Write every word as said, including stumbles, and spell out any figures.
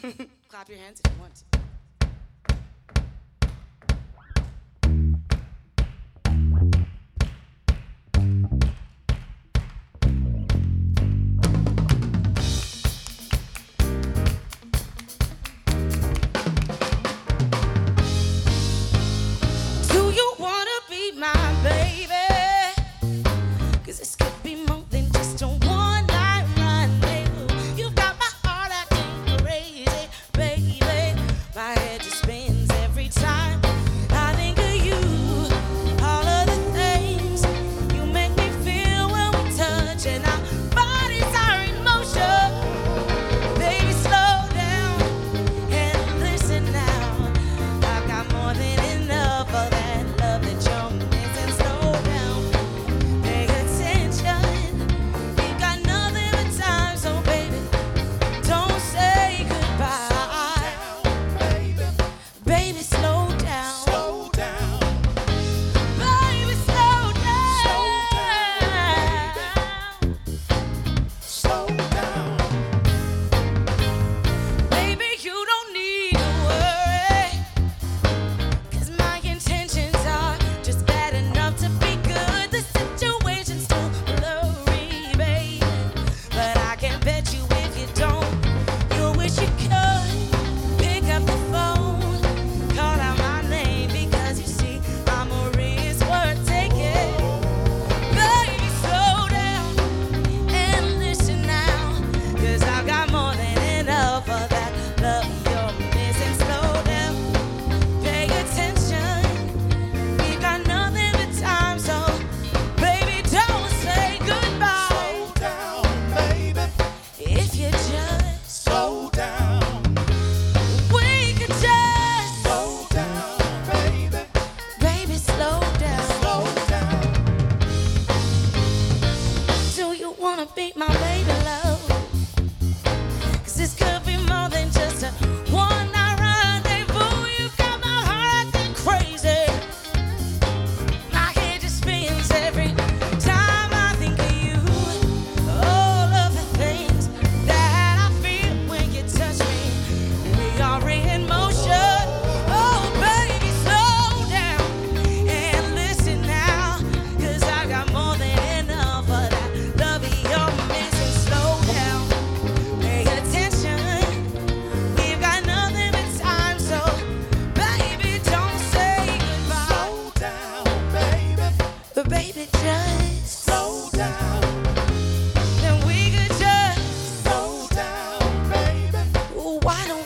Clap your hands if you want to. Do you wanna be my baby? 'Cause this could be more than just a one night rendezvous. You've got my heart acting crazy, baby. My head just spins every time I think of you. All of the things you make me feel when we touch, and our bodies are in motion. Baby, slow down and listen now. I've got more than enough of that love that you're missing. Slow down, pay attention. We've got nothing but time, so baby, don't say goodbye. Baby, slow down. Slow down. Baby, slow down. Slow down. Baby, you don't need to worry, 'cause my intentions are just bad enough to be good. The situation's too blurry, baby, but I can bet you if you don't, you'll wish you could pick up the phone, call out my name, because you see I'm a risk worth taking. Baby, slow down and listen now, 'cause I've got more than enough of that love you're missing. Slow down, pay attention. We've got nothing but time, so baby, don't say goodbye. Slow down, baby. If you just, Slow down. we could just, Slow down, baby. baby, slow down. Slow down. Do you wanna be my baby love? 'Cause this could be more than just a one night rendezvous. You got my heart acting crazy. My head just spins every time I think of you. All of the things that I feel when you touch me, we are in motion. Oh baby, slow down and listen now, 'cause I got more than enough of that love you're missing. Slow down, pay attention. We've got nothing but time, so baby, don't say goodbye. Slow down, baby. But baby, just, Slow down. then we could just, Slow down, baby. why don't